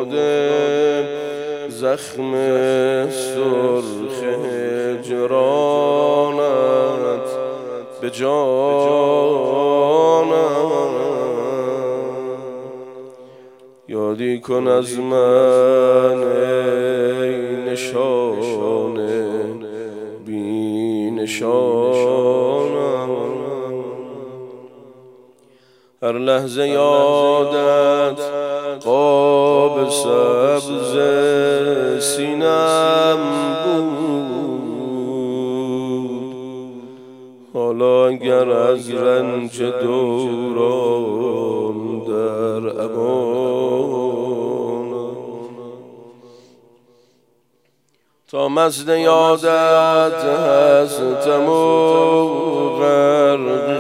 افتاده زخم سرخ هجرانت به جانم. یادی کن از من ای نشان بی نشانم. هر لحظه یادت قاب سبز سینم بود. حالا اگر از رنج دوران در امان، تا مست یادت هستم و غرق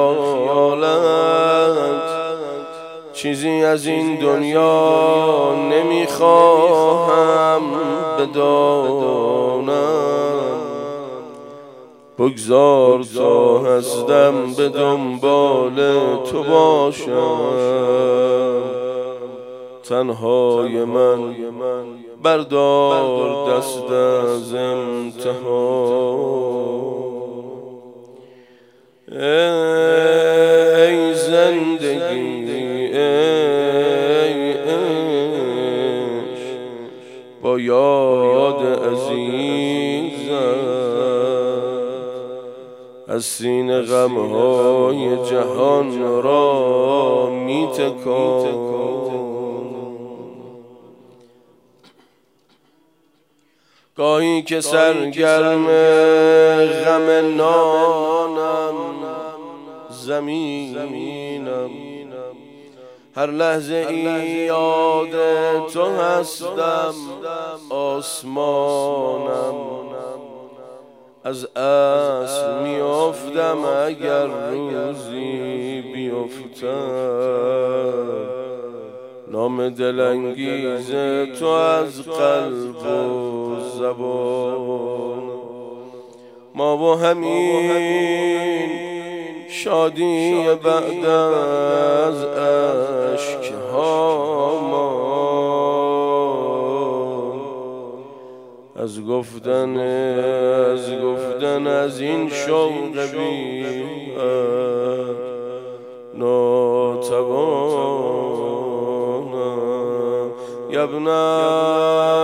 خیالت، چیزی از این دنیا نمیخواهم بدانم. بگذار تا هستم به دنبال تو باشم. تنهای من بردار دست از امتحان. ای زندگی ای عشق، با یاد عزیزم از سینه غمهای جهان را میتکان. گاهی که سرگرم غم نانم زمینم، هر لحظه ای یاد تو هستم آسمانم. از اصل میافتم اگر روزی بیفتم، نام دلانگیز تو از قلب و زبان. ما با همین شادی بعد از اشک‌هامان، از گفتن از این شوق بی ناتوانم. یا ابن